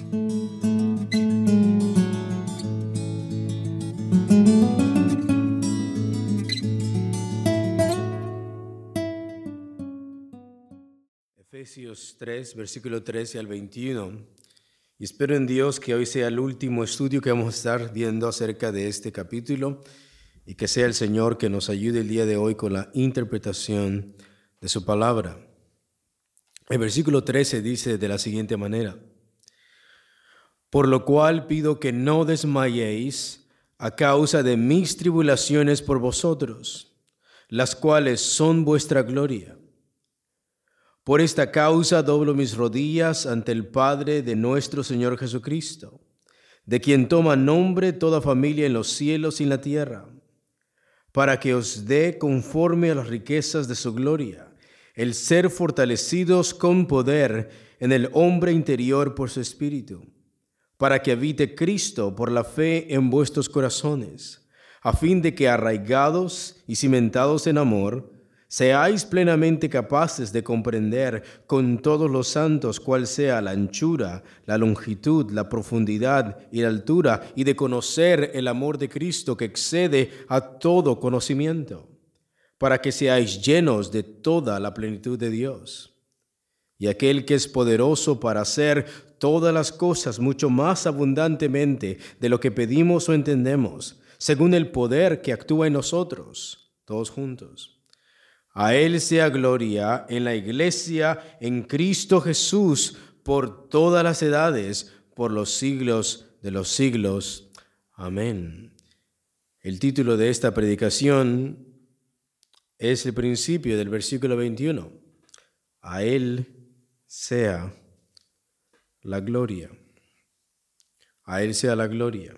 Efesios 3, versículo 13 al 21. Y espero en Dios que hoy sea el último estudio que vamos a estar viendo acerca de este capítulo y que sea el Señor que nos ayude el día de hoy con la interpretación de su palabra. El versículo 13 dice de la siguiente manera: por lo cual pido que no desmayéis a causa de mis tribulaciones por vosotros, las cuales son vuestra gloria. Por esta causa doblo mis rodillas ante el Padre de nuestro Señor Jesucristo, de quien toma nombre toda familia en los cielos y en la tierra, para que os dé conforme a las riquezas de su gloria, el ser fortalecidos con poder en el hombre interior por su Espíritu, para que habite Cristo por la fe en vuestros corazones, a fin de que arraigados y cimentados en amor, seáis plenamente capaces de comprender con todos los santos cuál sea la anchura, la longitud, la profundidad y la altura, y de conocer el amor de Cristo que excede a todo conocimiento, para que seáis llenos de toda la plenitud de Dios. Y aquel que es poderoso para hacer todas las cosas mucho más abundantemente de lo que pedimos o entendemos, según el poder que actúa en nosotros, todos juntos. A Él sea gloria en la Iglesia, en Cristo Jesús, por todas las edades, por los siglos de los siglos. Amén. El título de esta predicación es el principio del versículo 21. A Él sea la gloria. A Él sea la gloria.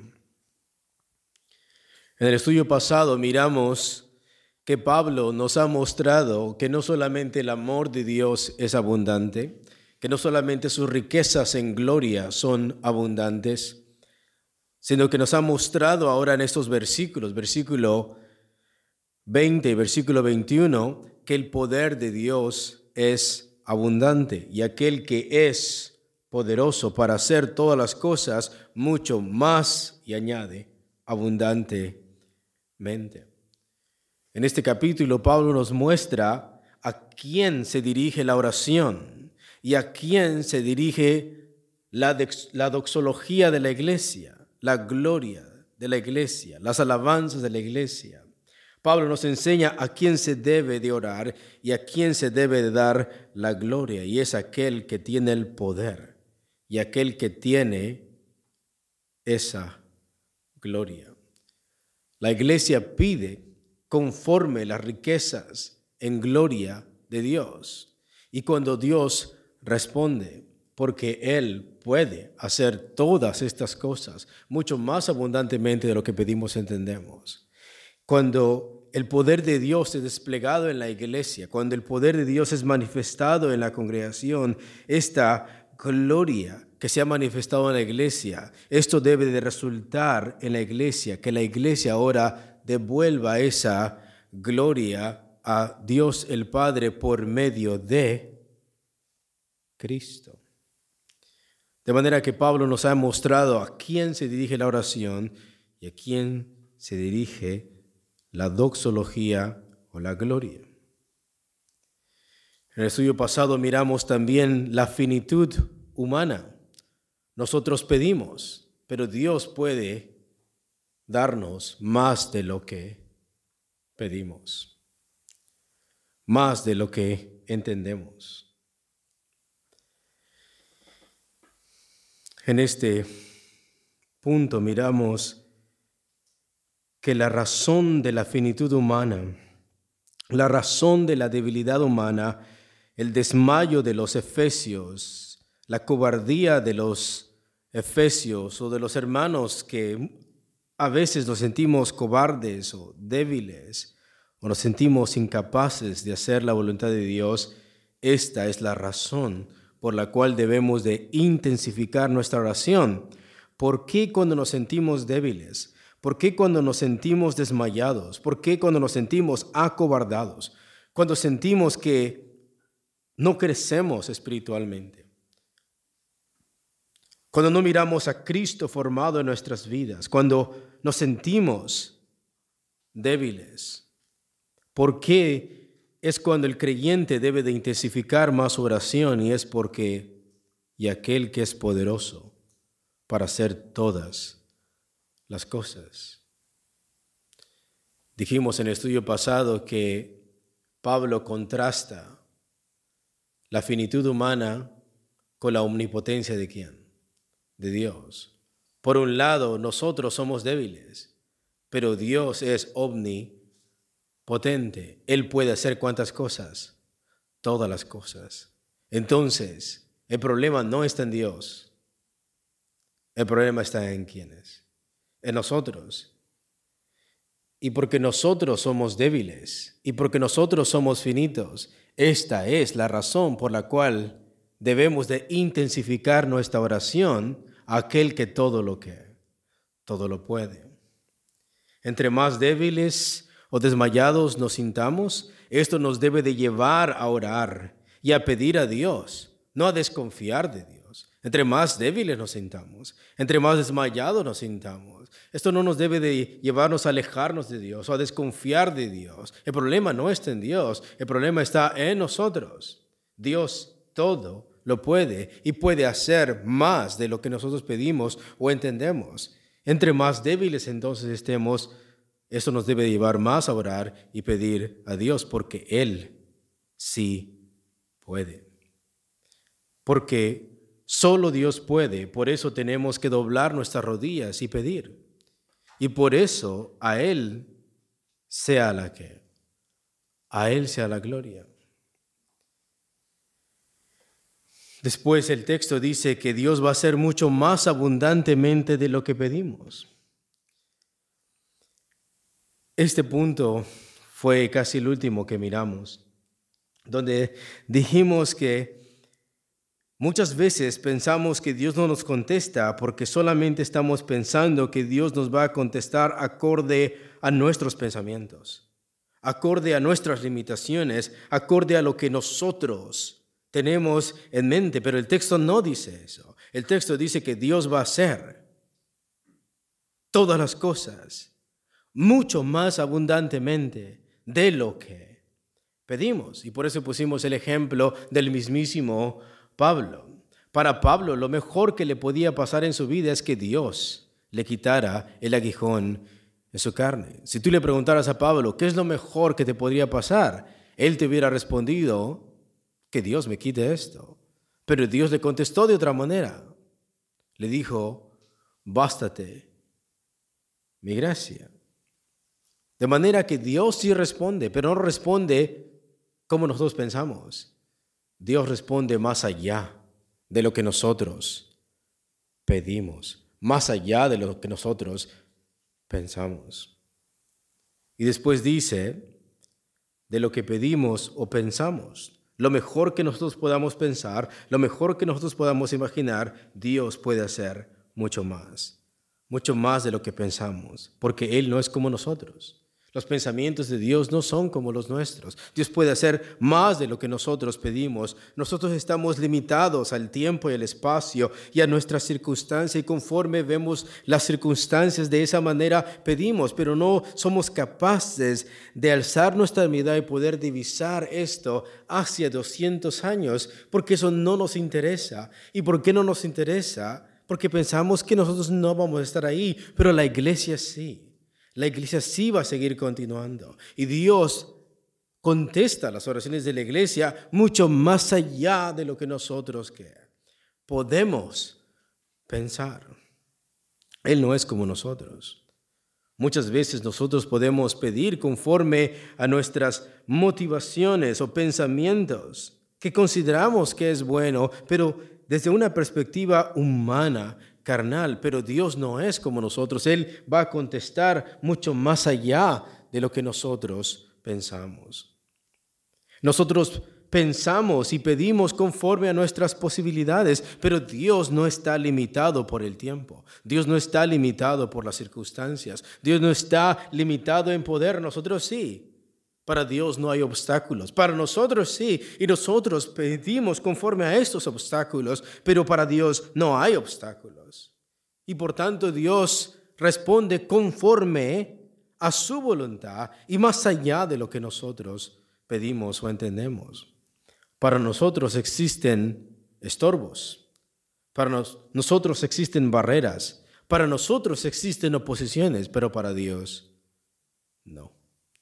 En el estudio pasado miramos que Pablo nos ha mostrado que no solamente el amor de Dios es abundante, que no solamente sus riquezas en gloria son abundantes, sino que nos ha mostrado ahora en estos versículos, versículo 20 y versículo 21, que el poder de Dios es abundante y aquel que es poderoso para hacer todas las cosas mucho más, y añade, abundantemente. En este capítulo, Pablo nos muestra a quién se dirige la oración y a quién se dirige la doxología de la iglesia, la gloria de la iglesia, las alabanzas de la iglesia. Pablo nos enseña a quién se debe de orar y a quién se debe de dar la gloria, y es aquel que tiene el poder y aquel que tiene esa gloria. La iglesia pide conforme las riquezas en gloria de Dios. Y cuando Dios responde, porque Él puede hacer todas estas cosas mucho más abundantemente de lo que pedimos, entendemos. Cuando el poder de Dios es desplegado en la iglesia, cuando el poder de Dios es manifestado en la congregación, esta gloria que se ha manifestado en la iglesia, esto debe de resultar en la iglesia, que la iglesia ahora devuelva esa gloria a Dios el Padre por medio de Cristo. De manera que Pablo nos ha mostrado a quién se dirige la oración y a quién se dirige la doxología o la gloria. En el estudio pasado miramos también la finitud humana. Nosotros pedimos, pero Dios puede darnos más de lo que pedimos, más de lo que entendemos. En este punto miramos que la razón de la finitud humana, la razón de la debilidad humana, el desmayo de los efesios, la cobardía de los efesios o de los hermanos que a veces nos sentimos cobardes o débiles o nos sentimos incapaces de hacer la voluntad de Dios, esta es la razón por la cual debemos de intensificar nuestra oración. ¿Por qué cuando nos sentimos débiles? ¿Por qué cuando nos sentimos desmayados? ¿Por qué cuando nos sentimos acobardados? Cuando sentimos que no crecemos espiritualmente. cuando no miramos a Cristo formado en nuestras vidas, cuando nos sentimos débiles. ¿Por qué es cuando el creyente debe de intensificar más su oración? Y es porque, y aquel que es poderoso para hacer todas las cosas. Dijimos en el estudio pasado que Pablo contrasta la finitud humana con la omnipotencia ¿de quién? De Dios. Por un lado, nosotros somos débiles, pero Dios es omnipotente. Él puede hacer ¿cuántas cosas? Todas las cosas. Entonces, el problema no está en Dios. El problema está en ¿quiénes? En nosotros. Y porque nosotros somos débiles y porque nosotros somos finitos, esta es la razón por la cual debemos de intensificar nuestra oración a aquel que todo lo puede. Entre más débiles o desmayados nos sintamos, esto nos debe de llevar a orar y a pedir a Dios, no a desconfiar de Dios. Entre más débiles nos sintamos, entre más desmayados nos sintamos, esto no nos debe de llevarnos a alejarnos de Dios o a desconfiar de Dios. El problema no está en Dios, el problema está en nosotros. Dios todo lo puede y puede hacer más de lo que nosotros pedimos o entendemos. Entre más débiles entonces estemos, esto nos debe llevar más a orar y pedir a Dios porque Él sí puede. Porque solo Dios puede, por eso tenemos que doblar nuestras rodillas y pedir. Y por eso a Él sea la gloria. Después el texto dice que Dios va a hacer mucho más abundantemente de lo que pedimos. Este punto fue casi el último que miramos, donde dijimos que muchas veces pensamos que Dios no nos contesta porque solamente estamos pensando que Dios nos va a contestar acorde a nuestros pensamientos, acorde a nuestras limitaciones, acorde a lo que nosotros tenemos en mente, pero el texto no dice eso. El texto dice que Dios va a hacer todas las cosas mucho más abundantemente de lo que pedimos. Y por eso pusimos el ejemplo del mismísimo Pablo. Para Pablo, lo mejor que le podía pasar en su vida es que Dios le quitara el aguijón en su carne. Si tú le preguntaras a Pablo, ¿qué es lo mejor que te podría pasar? Él te hubiera respondido, que Dios me quite esto. Pero Dios le contestó de otra manera. Le dijo, bástate mi gracia. De manera que Dios sí responde, pero no responde como nosotros pensamos. Dios responde más allá de lo que nosotros pedimos, más allá de lo que nosotros pensamos. Y después dice, de lo que pedimos o pensamos, lo mejor que nosotros podamos pensar, lo mejor que nosotros podamos imaginar, Dios puede hacer mucho más de lo que pensamos, porque Él no es como nosotros. Los pensamientos de Dios no son como los nuestros. Dios puede hacer más de lo que nosotros pedimos. Nosotros estamos limitados al tiempo y al espacio y a nuestras circunstancias, y conforme vemos las circunstancias de esa manera pedimos, pero no somos capaces de alzar nuestra mirada y poder divisar esto hacia 200 años, porque eso no nos interesa. ¿Y por qué no nos interesa? Porque pensamos que nosotros no vamos a estar ahí, pero la iglesia sí. La iglesia sí va a seguir continuando y Dios contesta las oraciones de la iglesia mucho más allá de lo que nosotros podemos pensar. Él no es como nosotros. Muchas veces nosotros podemos pedir conforme a nuestras motivaciones o pensamientos que consideramos que es bueno, pero desde una perspectiva humana, carnal, pero Dios no es como nosotros. Él va a contestar mucho más allá de lo que nosotros pensamos. Nosotros pensamos y pedimos conforme a nuestras posibilidades, pero Dios no está limitado por el tiempo. Dios no está limitado por las circunstancias. Dios no está limitado en poder, nosotros sí. Para Dios no hay obstáculos. Para nosotros sí, y nosotros pedimos conforme a estos obstáculos, pero para Dios no hay obstáculos. Y por tanto Dios responde conforme a su voluntad y más allá de lo que nosotros pedimos o entendemos. Para nosotros existen estorbos, para nosotros existen barreras, para nosotros existen oposiciones, pero para Dios no.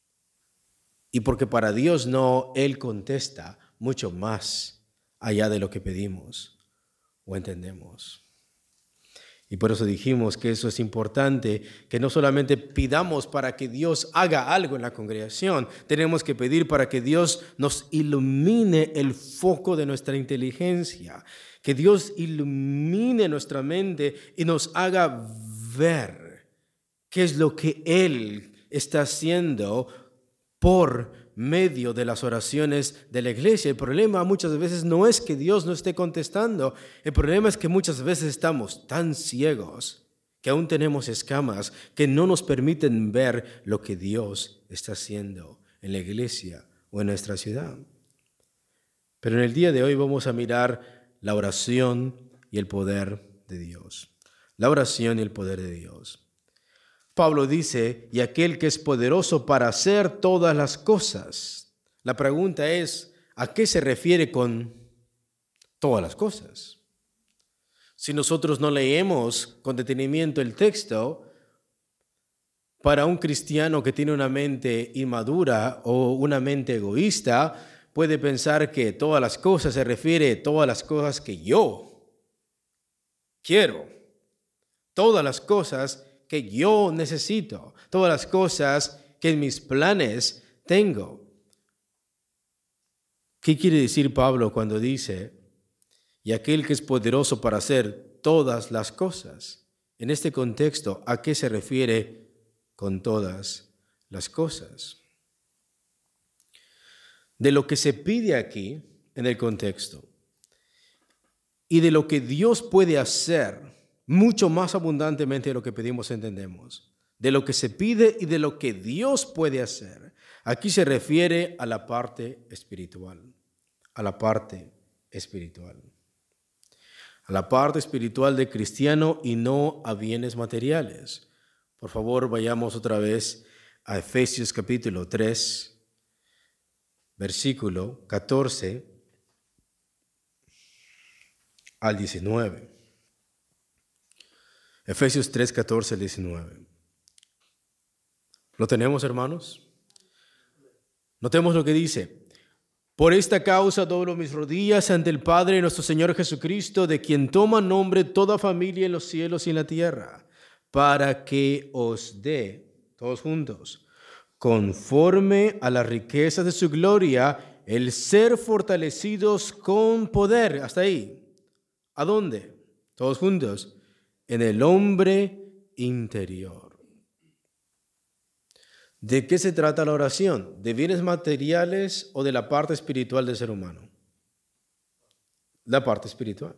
Y porque para Dios no, Él contesta mucho más allá de lo que pedimos o entendemos. Y por eso dijimos que eso es importante, que no solamente pidamos para que Dios haga algo en la congregación, tenemos que pedir para que Dios nos ilumine el foco de nuestra inteligencia, que Dios ilumine nuestra mente y nos haga ver qué es lo que Él está haciendo por medio de las oraciones de la iglesia. El problema muchas veces no es que Dios no esté contestando. El problema es que muchas veces estamos tan ciegos que aún tenemos escamas que no nos permiten ver lo que Dios está haciendo en la iglesia o en nuestra ciudad. Pero en el día de hoy vamos a mirar la oración y el poder de Dios. La oración y el poder de Dios. Pablo dice, y aquel que es poderoso para hacer todas las cosas. La pregunta es, ¿a qué se refiere con todas las cosas? Si nosotros no leemos con detenimiento el texto, para un cristiano que tiene una mente inmadura o una mente egoísta, puede pensar que todas las cosas se refiere a todas las cosas que yo quiero, todas las cosas que yo necesito, todas las cosas que en mis planes tengo. ¿Qué quiere decir Pablo cuando dice, y aquel que es poderoso para hacer todas las cosas? En este contexto, ¿a qué se refiere con todas las cosas? De lo que se pide aquí, en el contexto, y de lo que Dios puede hacer mucho más abundantemente de lo que pedimos entendemos, de lo que se pide y de lo que Dios puede hacer. Aquí se refiere a la parte espiritual, a la parte espiritual. A la parte espiritual del cristiano y no a bienes materiales. Por favor, vayamos otra vez a Efesios capítulo 3, versículo 14 al 19. Efesios 3, 14 al 19. ¿Lo tenemos, hermanos? Notemos lo que dice. Por esta causa doblo mis rodillas ante el Padre nuestro Señor Jesucristo, de quien toma nombre toda familia en los cielos y en la tierra, para que os dé, todos juntos, conforme a las riquezas de su gloria, el ser fortalecidos con poder. Hasta ahí. ¿A dónde? Todos juntos. En el hombre interior. ¿De qué se trata la oración? ¿De bienes materiales o de la parte espiritual del ser humano? La parte espiritual.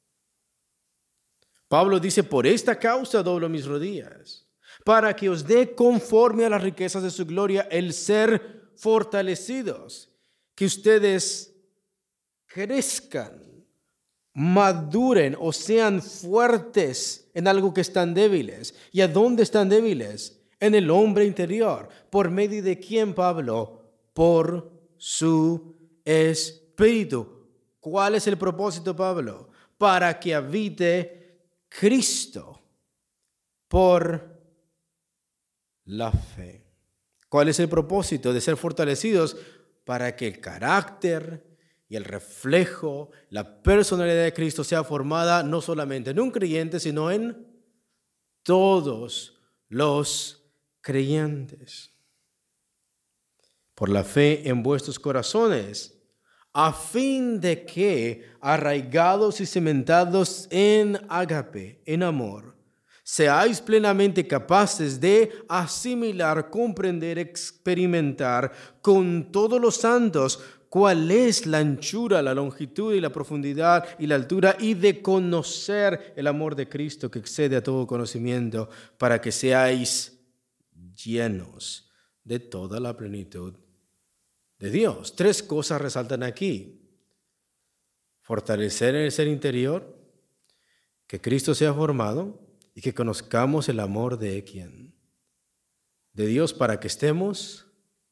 Pablo dice, por esta causa doblo mis rodillas, para que os dé conforme a las riquezas de su gloria el ser fortalecidos, que ustedes crezcan, maduren o sean fuertes en algo que están débiles. ¿Y a dónde están débiles? En el hombre interior. ¿Por medio de quién, Pablo? Por su espíritu. ¿Cuál es el propósito, Pablo? Para que habite Cristo por la fe. ¿Cuál es el propósito de ser fortalecidos? Para que el carácter y el reflejo, la personalidad de Cristo sea formada no solamente en un creyente, sino en todos los creyentes. Por la fe en vuestros corazones, a fin de que, arraigados y cimentados en ágape, en amor, seáis plenamente capaces de asimilar, comprender, experimentar con todos los santos cuál es la anchura, la longitud y la profundidad y la altura, y de conocer el amor de Cristo que excede a todo conocimiento, para que seáis llenos de toda la plenitud de Dios. 3 cosas resaltan aquí. Fortalecer el ser interior, que Cristo sea formado y que conozcamos el amor de ¿quién? De Dios, para que estemos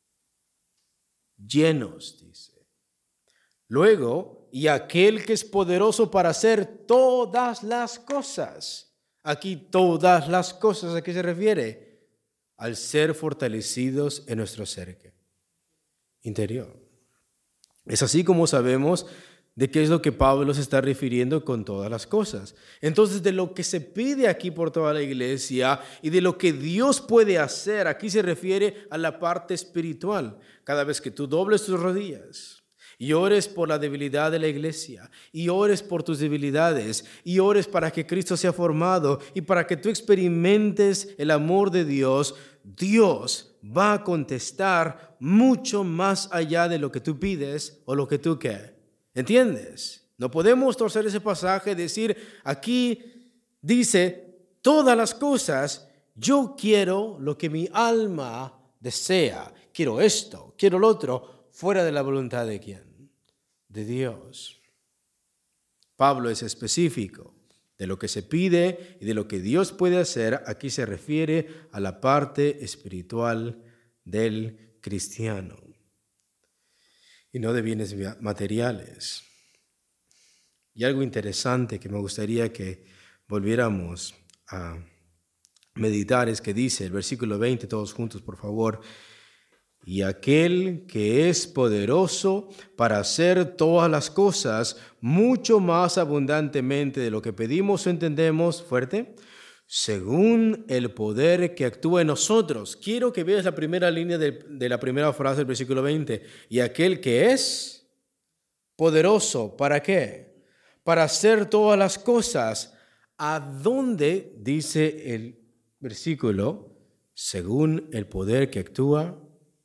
llenos, dice. Luego, y aquel que es poderoso para hacer todas las cosas. Aquí todas las cosas, ¿a qué se refiere? Al ser fortalecidos en nuestro ser interior. Es así como sabemos de qué es lo que Pablo se está refiriendo con todas las cosas. Entonces, de lo que se pide aquí por toda la iglesia y de lo que Dios puede hacer, aquí se refiere a la parte espiritual. Cada vez que tú dobles tus rodillas y ores por la debilidad de la iglesia, y ores por tus debilidades, y ores para que Cristo sea formado y para que tú experimentes el amor de Dios, Dios va a contestar mucho más allá de lo que tú pides o lo que tú quieres. ¿Entiendes? No podemos torcer ese pasaje y decir, aquí dice, todas las cosas, yo quiero lo que mi alma desea. Quiero esto, quiero lo otro, fuera de la voluntad de ¿quién? De Dios. Pablo es específico de lo que se pide y de lo que Dios puede hacer. Aquí se refiere a la parte espiritual del cristiano y no de bienes materiales. Y algo interesante que me gustaría que volviéramos a meditar es que dice el versículo 20, todos juntos por favor, y aquel que es poderoso para hacer todas las cosas mucho más abundantemente de lo que pedimos o entendemos, fuerte, según el poder que actúa en nosotros. Quiero que veas la primera línea de la primera frase del versículo 20. Y aquel que es poderoso, ¿para qué? Para hacer todas las cosas. ¿A dónde dice el versículo? Según el poder que actúa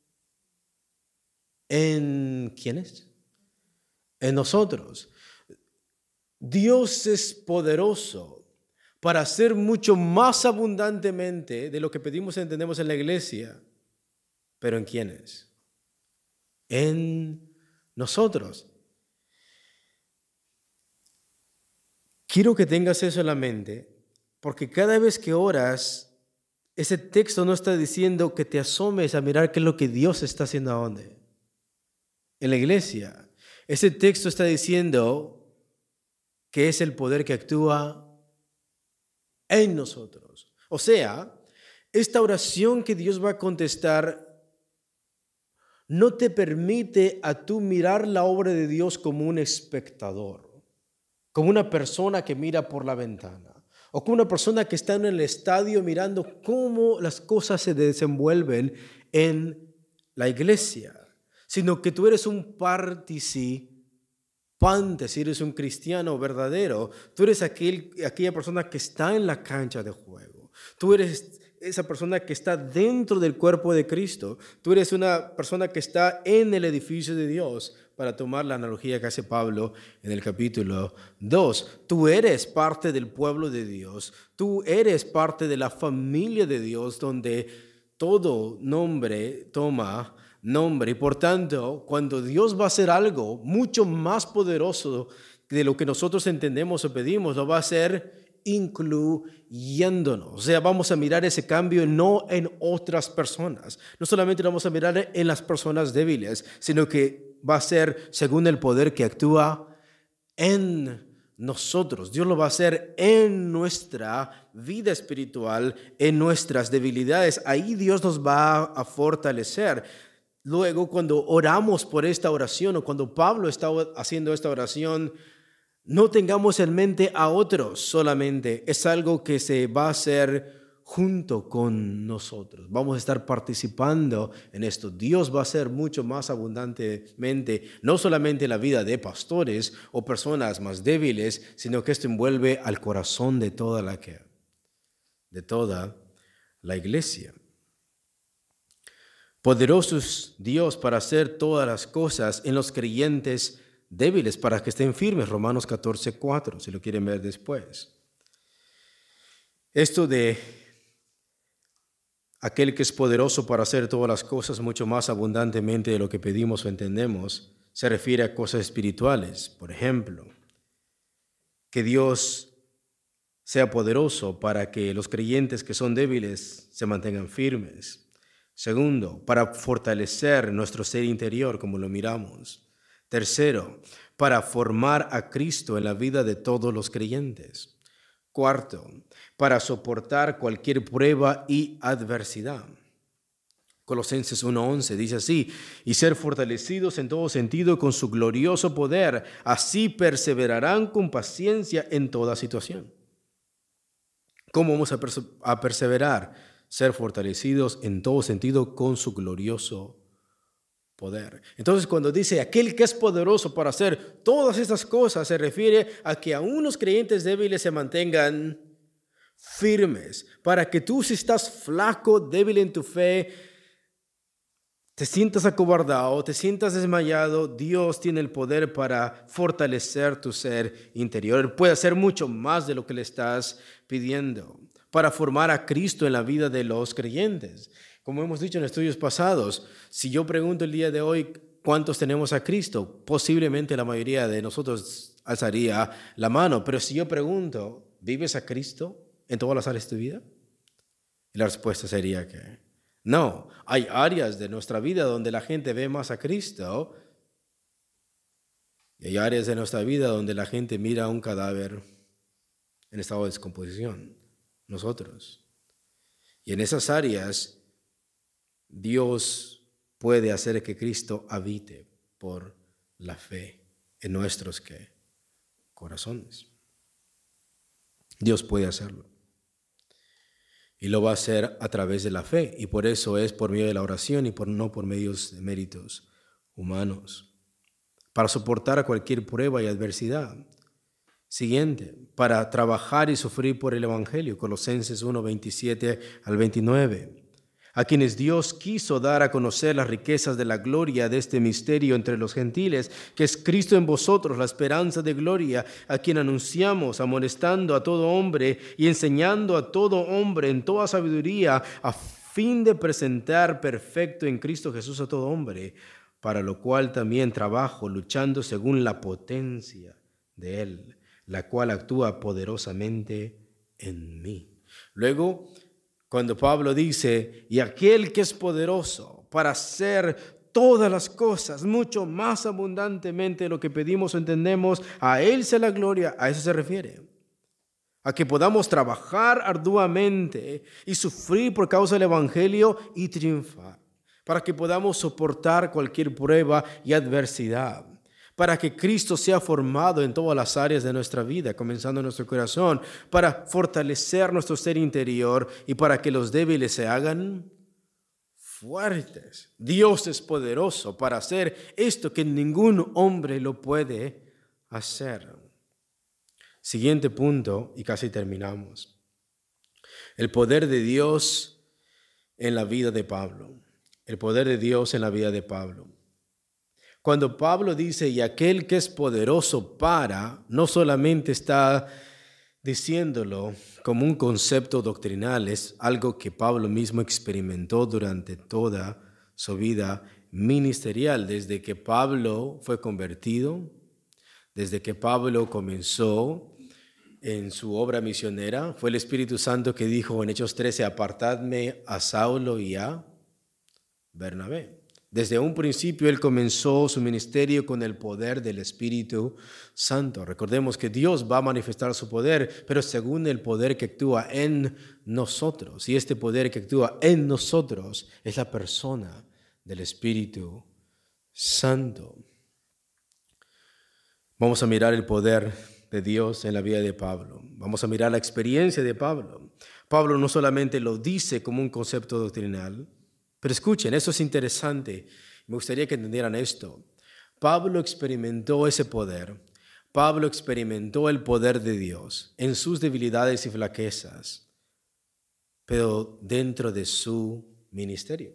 en ¿quiénes? En nosotros. Dios es poderoso para hacer mucho más abundantemente de lo que pedimos y entendemos en la iglesia. ¿Pero en quiénes? En nosotros. Quiero que tengas eso en la mente, porque cada vez que oras, ese texto no está diciendo que te asomes a mirar qué es lo que Dios está haciendo a dónde. En la iglesia. Ese texto está diciendo que es el poder que actúa en nosotros. O sea, esta oración que Dios va a contestar no te permite a tú mirar la obra de Dios como un espectador, como una persona que mira por la ventana, o como una persona que está en el estadio mirando cómo las cosas se desenvuelven en la iglesia, sino que tú eres un participante. Si eres un cristiano verdadero, tú eres aquella persona que está en la cancha de juego. Tú eres esa persona que está dentro del cuerpo de Cristo. Tú eres una persona que está en el edificio de Dios, para tomar la analogía que hace Pablo en el capítulo 2. Tú eres parte del pueblo de Dios. Tú eres parte de la familia de Dios, donde todo nombre toma nombre. Y por tanto, cuando Dios va a hacer algo mucho más poderoso de lo que nosotros entendemos o pedimos, lo va a hacer incluyéndonos. O sea, vamos a mirar ese cambio no en otras personas. No solamente lo vamos a mirar en las personas débiles, sino que va a ser según el poder que actúa en nosotros. Dios lo va a hacer en nuestra vida espiritual, en nuestras debilidades. Ahí Dios nos va a fortalecer. Luego, cuando oramos por esta oración o cuando Pablo está haciendo esta oración, no tengamos en mente a otros solamente. Es algo que se va a hacer junto con nosotros. Vamos a estar participando en esto. Dios va a hacer mucho más abundantemente, no solamente la vida de pastores o personas más débiles, sino que esto envuelve al corazón de toda la iglesia. Poderoso es Dios para hacer todas las cosas en los creyentes débiles, para que estén firmes. Romanos 14:4, si lo quieren ver después. Esto de aquel que es poderoso para hacer todas las cosas mucho más abundantemente de lo que pedimos o entendemos, se refiere a cosas espirituales. Por ejemplo, que Dios sea poderoso para que los creyentes que son débiles se mantengan firmes. Segundo, para fortalecer nuestro ser interior, como lo miramos. Tercero, para formar a Cristo en la vida de todos los creyentes. Cuarto, para soportar cualquier prueba y adversidad. Colosenses 1:11 dice así: y ser fortalecidos en todo sentido con su glorioso poder, así perseverarán con paciencia en toda situación. ¿Cómo vamos a perseverar? Ser fortalecidos en todo sentido con su glorioso poder. Entonces, cuando dice aquel que es poderoso para hacer todas estas cosas, se refiere a que aún los creyentes débiles se mantengan firmes, para que tú, si estás flaco, débil en tu fe, te sientas acobardado, te sientas desmayado, Dios tiene el poder para fortalecer tu ser interior. Él puede hacer mucho más de lo que le estás pidiendo, para formar a Cristo en la vida de los creyentes. Como hemos dicho en estudios pasados, si yo pregunto el día de hoy cuántos tenemos a Cristo, posiblemente la mayoría de nosotros alzaría la mano. Pero si yo pregunto, ¿vives a Cristo en todas las áreas de tu vida? Y la respuesta sería que no. Hay áreas de nuestra vida donde la gente ve más a Cristo y hay áreas de nuestra vida donde la gente mira a un cadáver en estado de descomposición, nosotros. Y en esas áreas Dios puede hacer que Cristo habite por la fe en nuestros corazones. Dios puede hacerlo. Y lo va a hacer a través de la fe. Y por eso es por medio de la oración y no por medios de méritos humanos. Para soportar cualquier prueba y adversidad. Siguiente, para trabajar y sufrir por el Evangelio. Colosenses 1:27 al 29. A quienes Dios quiso dar a conocer las riquezas de la gloria de este misterio entre los gentiles, que es Cristo en vosotros, la esperanza de gloria, a quien anunciamos, amonestando a todo hombre y enseñando a todo hombre en toda sabiduría, a fin de presentar perfecto en Cristo Jesús a todo hombre, para lo cual también trabajo, luchando según la potencia de Él, la cual actúa poderosamente en mí. Luego, cuando Pablo dice, y aquel que es poderoso para hacer todas las cosas mucho más abundantemente de lo que pedimos o entendemos, a Él sea la gloria, a eso se refiere. A que podamos trabajar arduamente y sufrir por causa del Evangelio y triunfar. Para que podamos soportar cualquier prueba y adversidad. Para que Cristo sea formado en todas las áreas de nuestra vida, comenzando en nuestro corazón, para fortalecer nuestro ser interior y para que los débiles se hagan fuertes. Dios es poderoso para hacer esto que ningún hombre lo puede hacer. Siguiente punto, y casi terminamos. El poder de Dios en la vida de Pablo. El poder de Dios en la vida de Pablo. Cuando Pablo dice, y aquel que es poderoso para, no solamente está diciéndolo como un concepto doctrinal, es algo que Pablo mismo experimentó durante toda su vida ministerial, desde que Pablo fue convertido, desde que Pablo comenzó en su obra misionera. Fue el Espíritu Santo que dijo en Hechos 13, apartadme a Saulo y a Bernabé. Desde un principio él comenzó su ministerio con el poder del Espíritu Santo. Recordemos que Dios va a manifestar su poder, pero según el poder que actúa en nosotros. Y este poder que actúa en nosotros es la persona del Espíritu Santo. Vamos a mirar el poder de Dios en la vida de Pablo. Vamos a mirar la experiencia de Pablo. Pablo no solamente lo dice como un concepto doctrinal, pero escuchen, eso es interesante. Me gustaría que entendieran esto. Pablo experimentó ese poder. Pablo experimentó el poder de Dios en sus debilidades y flaquezas, pero dentro de su ministerio.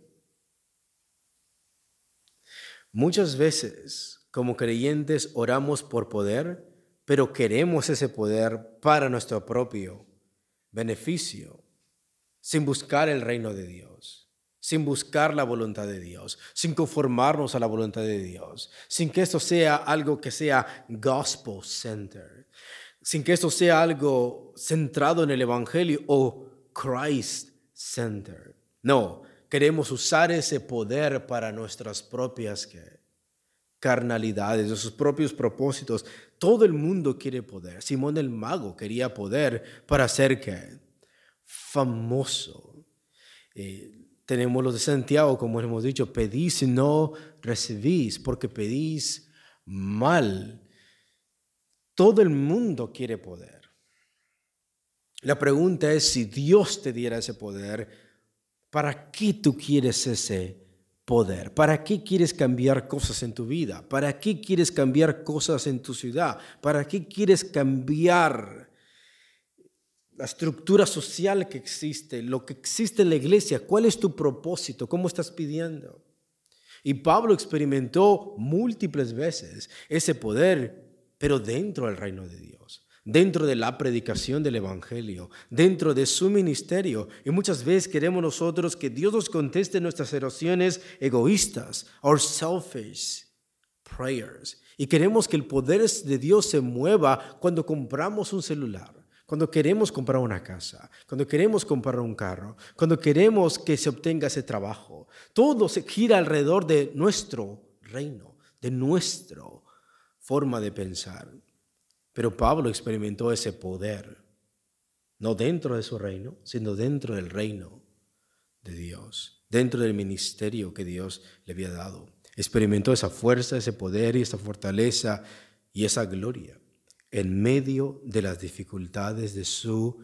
Muchas veces, como creyentes, oramos por poder, pero queremos ese poder para nuestro propio beneficio. sin buscar el reino de Dios, sin buscar la voluntad de Dios, sin conformarnos a la voluntad de Dios, sin que esto sea algo que sea gospel-centered, sin que esto sea algo centrado en el Evangelio o Christ-centered. No, queremos usar ese poder para nuestras propias carnalidades, nuestros propios propósitos. Todo el mundo quiere poder. Simón el Mago quería poder para ser famoso. Tenemos los de Santiago, como hemos dicho, pedís y no recibís, porque pedís mal. Todo el mundo quiere poder. La pregunta es, si Dios te diera ese poder, ¿para qué tú quieres ese poder? ¿Para qué quieres cambiar cosas en tu vida? ¿Para qué quieres cambiar cosas en tu ciudad? ¿Para qué quieres cambiar la estructura social que existe, lo que existe en la iglesia? ¿Cuál es tu propósito? ¿Cómo estás pidiendo? Y Pablo experimentó múltiples veces ese poder, pero dentro del reino de Dios, dentro de la predicación del Evangelio, dentro de su ministerio. Y muchas veces queremos nosotros que Dios nos conteste nuestras oraciones egoístas, our selfish prayers. Y queremos que el poder de Dios se mueva cuando compramos un celular, cuando queremos comprar una casa, cuando queremos comprar un carro, cuando queremos que se obtenga ese trabajo. Todo se gira alrededor de nuestro reino, de nuestra forma de pensar. Pero Pablo experimentó ese poder, no dentro de su reino, sino dentro del reino de Dios, dentro del ministerio que Dios le había dado. Experimentó esa fuerza, ese poder y esa fortaleza y esa gloria en medio de las dificultades de su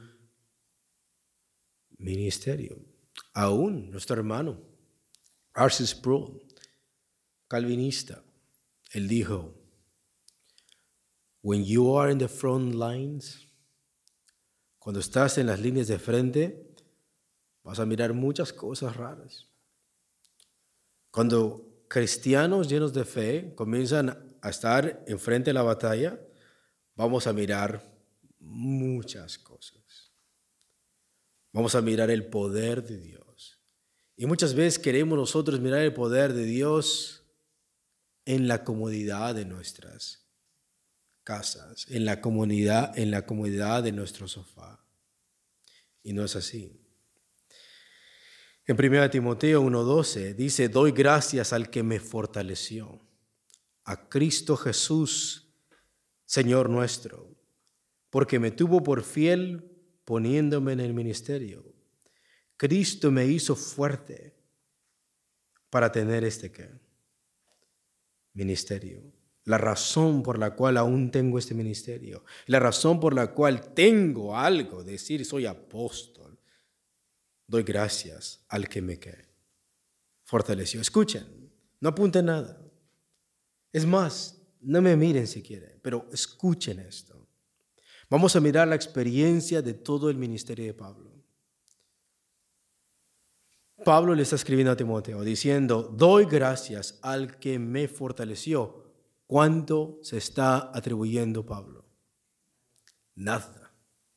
ministerio. Aún nuestro hermano R.C. Sproul, calvinista, él dijo: when you are in the front lines, cuando estás en las líneas de frente, vas a mirar muchas cosas raras. Cuando cristianos llenos de fe comienzan a estar enfrente de la batalla, vamos a mirar muchas cosas. Vamos a mirar el poder de Dios. Y muchas veces queremos nosotros mirar el poder de Dios en la comodidad de nuestras casas, en la comodidad de nuestro sofá. Y no es así. En 1 Timoteo 1:12 dice: doy gracias al que me fortaleció, a Cristo Jesús, Señor nuestro, porque me tuvo por fiel poniéndome en el ministerio. Cristo me hizo fuerte para tener ministerio. La razón por la cual aún tengo este ministerio, la razón por la cual tengo algo, decir soy apóstol, doy gracias al que me fortaleció. Escuchen, no apunten nada. Es más, no me miren si quieren, pero escuchen esto. Vamos a mirar la experiencia de todo el ministerio de Pablo. Pablo le está escribiendo a Timoteo diciendo: doy gracias al que me fortaleció. ¿Cuánto se está atribuyendo Pablo? Nada.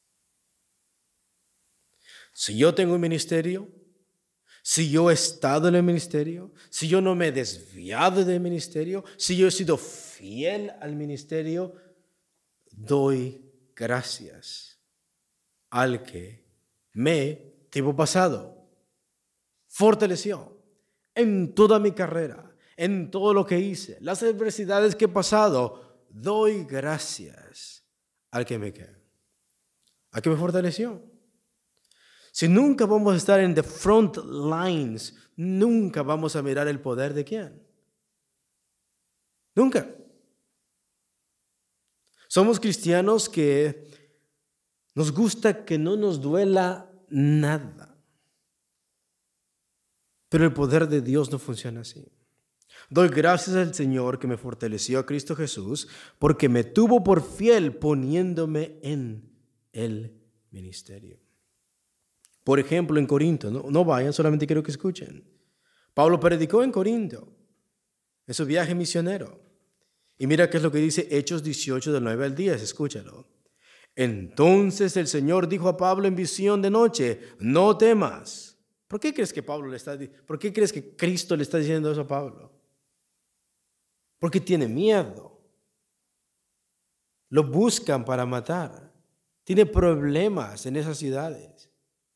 Si yo tengo un ministerio, si yo he estado en el ministerio, si yo no me he desviado del ministerio, si yo he sido fiel al ministerio, doy gracias al que me, tiempo pasado, fortaleció en toda mi carrera, en todo lo que hice, las adversidades que he pasado. Doy gracias al que me fortaleció. Si nunca vamos a estar en the front lines, nunca vamos a mirar el poder de quién. Nunca. Somos cristianos que nos gusta que no nos duela nada. Pero el poder de Dios no funciona así. Doy gracias al Señor que me fortaleció, a Cristo Jesús, porque me tuvo por fiel poniéndome en el ministerio. Por ejemplo, en Corinto, no vayan, solamente quiero que escuchen. Pablo predicó en Corinto, en su viaje misionero. Y mira qué es lo que dice Hechos 18, del 9 al 10, escúchalo. Entonces el Señor dijo a Pablo en visión de noche, no temas. ¿Por qué crees que por qué crees que Cristo le está diciendo eso a Pablo? Porque tiene miedo. Lo buscan para matar. Tiene problemas en esas ciudades.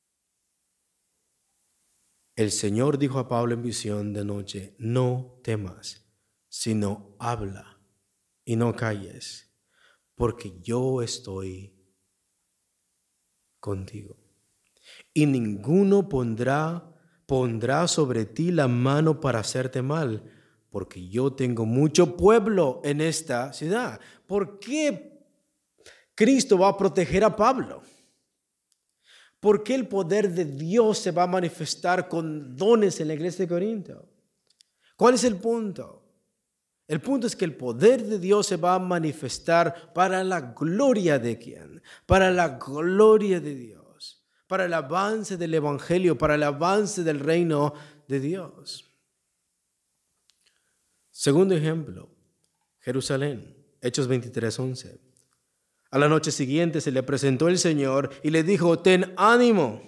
El Señor dijo a Pablo en visión de noche, no temas, sino habla y no calles, porque yo estoy contigo. Y ninguno pondrá sobre ti la mano para hacerte mal, porque yo tengo mucho pueblo en esta ciudad. ¿Por qué Cristo va a proteger a Pablo? ¿Por qué el poder de Dios se va a manifestar con dones en la iglesia de Corinto? ¿Cuál es el punto? El punto es que el poder de Dios se va a manifestar para la gloria de ¿quién? Para la gloria de Dios, para el avance del evangelio, para el avance del reino de Dios. Segundo ejemplo, Jerusalén, Hechos 23:11. A la noche siguiente se le presentó el Señor y le dijo, ten ánimo,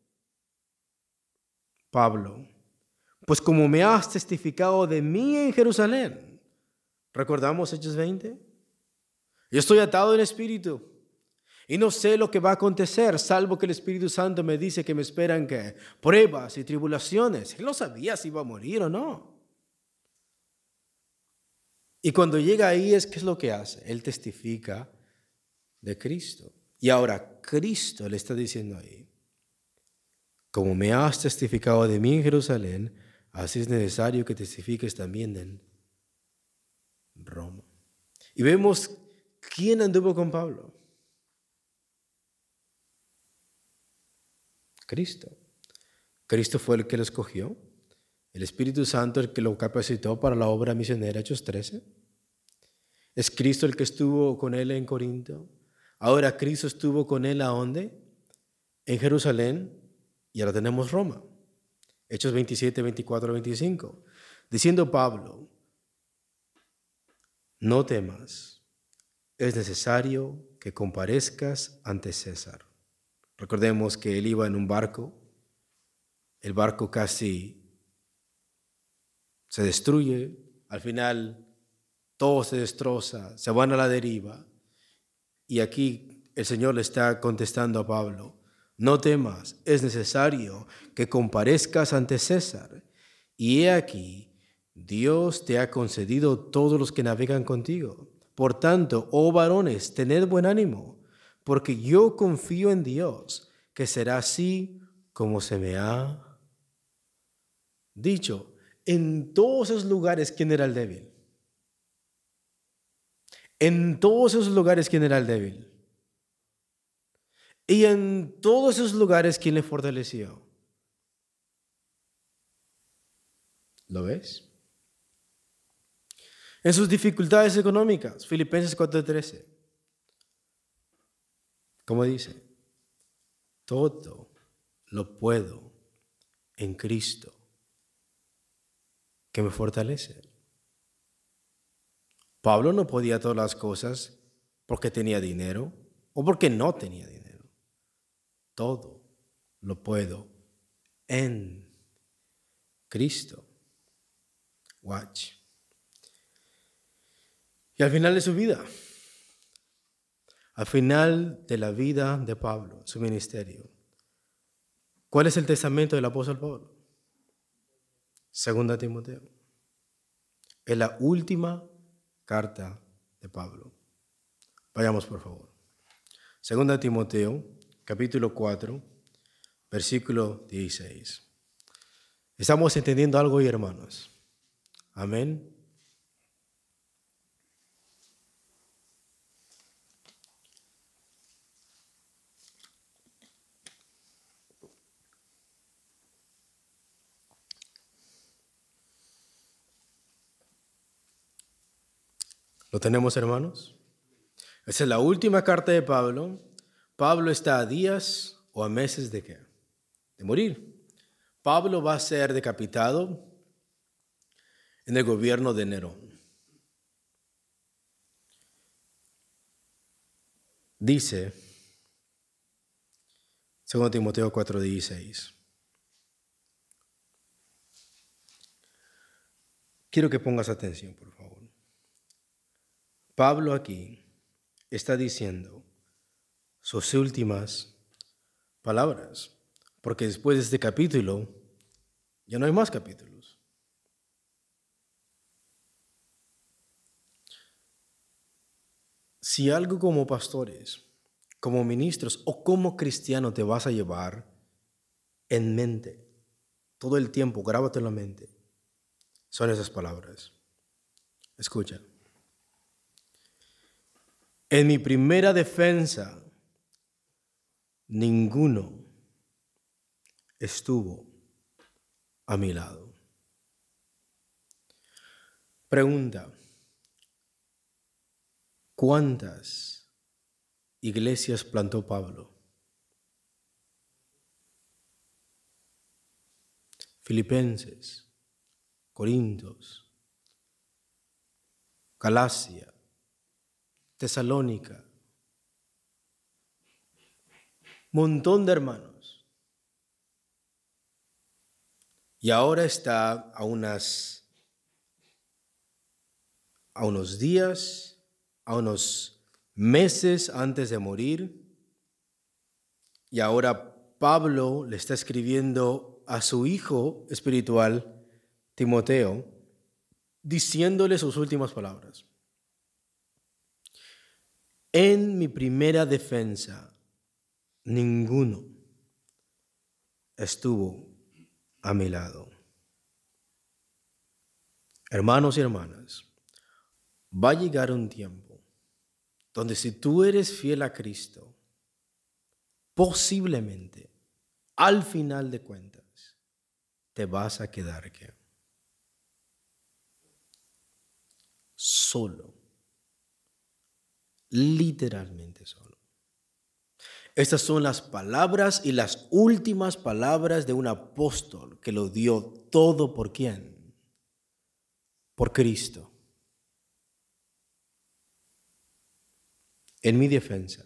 Pablo, pues como me has testificado de mí en Jerusalén. ¿Recordamos Hechos 20? Yo estoy atado en espíritu y no sé lo que va a acontecer, salvo que el Espíritu Santo me dice que me esperan ¿qué? Pruebas y tribulaciones. Él no sabía si iba a morir o no. Y cuando llega ahí, ¿qué es lo que hace? Él testifica de Cristo. Y ahora Cristo le está diciendo ahí, como me has testificado de mí en Jerusalén, así es necesario que testifiques también en Roma. Y vemos quién anduvo con Pablo. Cristo. Cristo fue el que lo escogió. El Espíritu Santo el que lo capacitó para la obra misionera, Hechos 13. Es Cristo el que estuvo con él en Corinto. Ahora Cristo estuvo con él ¿a dónde? En Jerusalén, y ahora tenemos Roma. Hechos 27, 24, 25. Diciendo Pablo, no temas, es necesario que comparezcas ante César. Recordemos que él iba en un barco, el barco casi se destruye, al final todo se destroza, se van a la deriva. Y aquí el Señor le está contestando a Pablo, no temas, es necesario que comparezcas ante César. Y he aquí, Dios te ha concedido todos los que navegan contigo. Por tanto, oh varones, tened buen ánimo, porque yo confío en Dios, que será así como se me ha dicho. En todos esos lugares, ¿quién era el débil? En todos esos lugares, ¿quién era el débil? Y en todos esos lugares, ¿quién le fortaleció? ¿Lo ves? En sus dificultades económicas, Filipenses 4:13. ¿Cómo dice? Todo lo puedo en Cristo, que me fortalece. Pablo no podía todas las cosas porque tenía dinero o porque no tenía dinero. Todo lo puedo en Cristo. Watch. Y al final de su vida, al final de la vida de Pablo, su ministerio, ¿cuál es el testamento del apóstol Pablo? 2 Timoteo. Es la última carta de Pablo. Vayamos por favor. 2 Timoteo, capítulo 4, versículo 16. ¿Estamos entendiendo algo hoy, hermanos? Amén. ¿Lo tenemos, hermanos? Esa es la última carta de Pablo. Pablo está a días o a meses ¿de qué? De morir. Pablo va a ser decapitado en el gobierno de Nerón. Dice, 2 Timoteo 4:16. Quiero que pongas atención, por favor. Pablo aquí está diciendo sus últimas palabras, porque después de este capítulo ya no hay más capítulos. Si algo como pastores, como ministros o como cristiano te vas a llevar en mente todo el tiempo, grábate en la mente, son esas palabras. Escucha. En mi primera defensa, ninguno estuvo a mi lado. Pregunta, ¿cuántas iglesias plantó Pablo? Filipenses, Corintios, Galacia, Tesalónica, montón de hermanos. Y ahora está a unos días, a unos meses antes de morir. Y ahora Pablo le está escribiendo a su hijo espiritual, Timoteo, diciéndole sus últimas palabras. En mi primera defensa, ninguno estuvo a mi lado. Hermanos y hermanas, va a llegar un tiempo donde si tú eres fiel a Cristo, posiblemente, al final de cuentas, te vas a quedar aquí, solo, literalmente solo. Estas son las palabras y las últimas palabras de un apóstol que lo dio todo por ¿quién? Por Cristo. En mi defensa,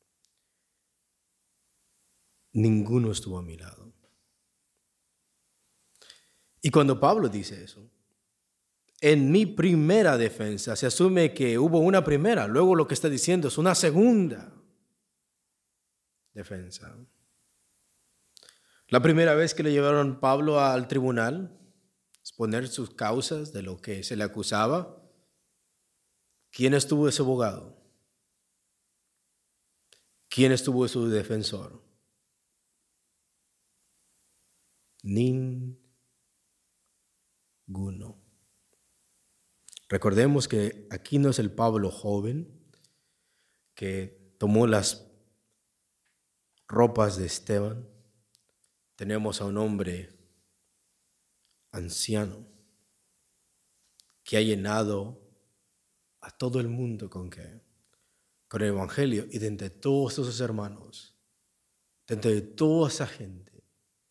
ninguno estuvo a mi lado. Y cuando Pablo dice eso, en mi primera defensa, se asume que hubo una primera, luego lo que está diciendo es una segunda defensa. La primera vez que le llevaron a Pablo al tribunal, exponer sus causas de lo que se le acusaba, ¿quién estuvo ese abogado? ¿Quién estuvo su defensor? Ninguno. Recordemos que aquí no es el Pablo joven que tomó las ropas de Esteban. Tenemos a un hombre anciano que ha llenado a todo el mundo con ¿qué? Con el evangelio, y de entre todos esos hermanos, de entre toda esa gente,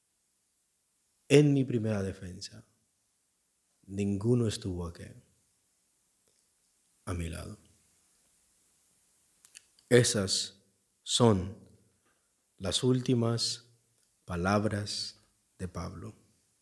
en mi primera defensa, ninguno estuvo aquí a mi lado. Esas son las últimas palabras de Pablo.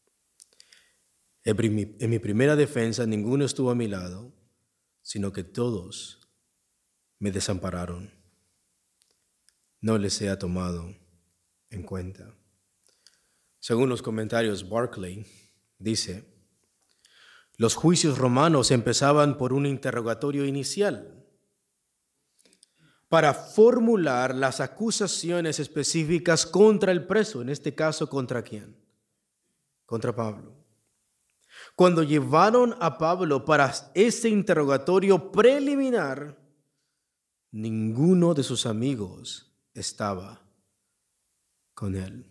En mi primera defensa, ninguno estuvo a mi lado, sino que todos me desampararon. No les he tomado en cuenta. Según los comentarios, Barclay dice, los juicios romanos empezaban por un interrogatorio inicial para formular las acusaciones específicas contra el preso, en este caso, ¿contra quién? Contra Pablo. Cuando llevaron a Pablo para ese interrogatorio preliminar, ninguno de sus amigos estaba con él.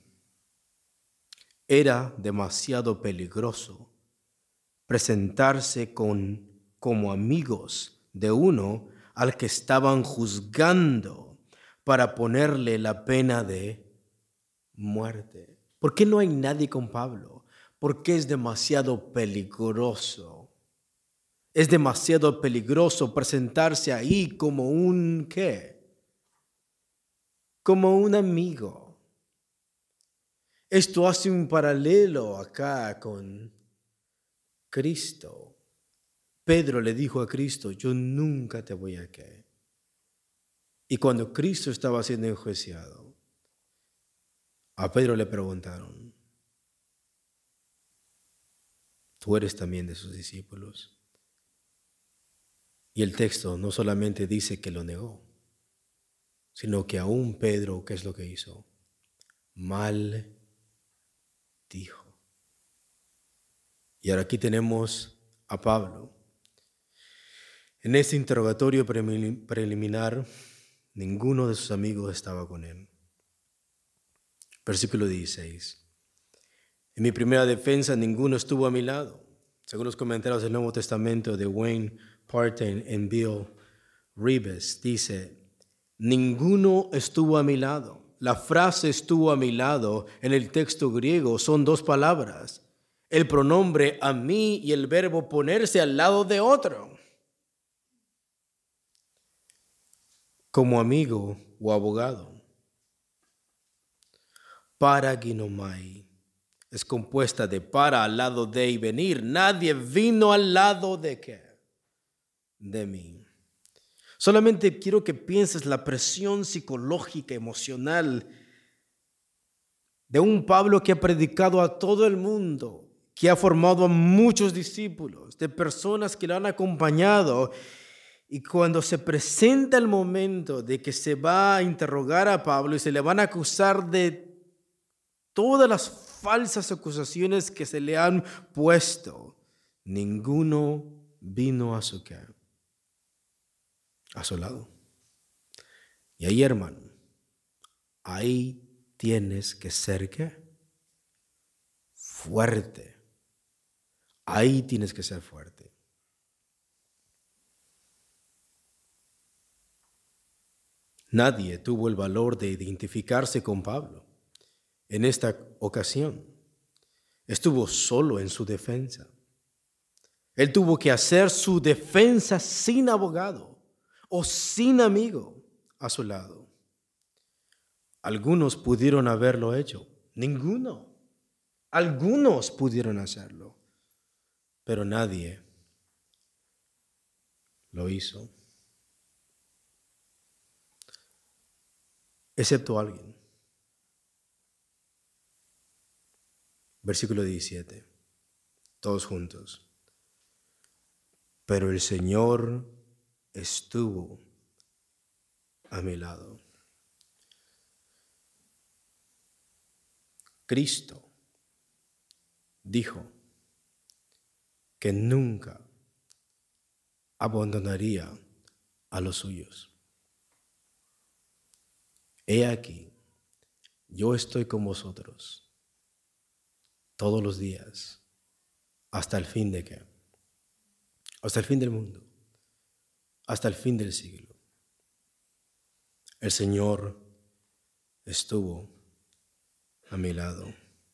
Era demasiado peligroso presentarse como amigos de uno al que estaban juzgando para ponerle la pena de muerte. ¿Por qué no hay nadie con Pablo? Porque es demasiado peligroso. Es demasiado peligroso presentarse ahí como un ¿qué? como un amigo. Esto hace un paralelo acá con Cristo. Pedro le dijo a Cristo, yo nunca te voy a caer. Y cuando Cristo estaba siendo enjuiciado, a Pedro le preguntaron, ¿tú eres también de sus discípulos? Y el texto no solamente dice que lo negó, sino que aún Pedro, ¿qué es lo que hizo? Mal dijo. Y ahora aquí tenemos a Pablo. En este interrogatorio preliminar, ninguno de sus amigos estaba con él. Versículo 16. En mi primera defensa, ninguno estuvo a mi lado. Según los comentarios del Nuevo Testamento de Wayne Parton en Bill Ribes, dice, ninguno estuvo a mi lado. La frase estuvo a mi lado en el texto griego son dos palabras. El pronombre a mí y el verbo ponerse al lado de otro. Como amigo o abogado. Paraginomai es compuesta de para al lado de y venir. Nadie vino al lado de qué? De mí. Solamente quiero que pienses la presión psicológica, emocional de un Pablo que ha predicado a todo el mundo, que ha formado a muchos discípulos, de personas que lo han acompañado. Y cuando se presenta el momento de que se va a interrogar a Pablo y se le van a acusar de todas las falsas acusaciones que se le han puesto, ninguno vino a su lado. Y ahí, hermano, ahí tienes que ser ¿qué? Fuerte. Ahí tienes que ser fuerte. Nadie tuvo el valor de identificarse con Pablo. En esta ocasión, estuvo solo en su defensa. Él tuvo que hacer su defensa sin abogado o sin amigo a su lado. Algunos pudieron haberlo hecho, ninguno. Algunos pudieron hacerlo, pero nadie lo hizo, excepto alguien. Versículo 17, todos juntos. Pero el Señor estuvo a mi lado. Cristo dijo que nunca abandonaría a los suyos. He aquí, yo estoy con vosotros todos los días, hasta el fin de ¿qué? Hasta el fin del mundo, hasta el fin del siglo. El Señor estuvo a mi lado.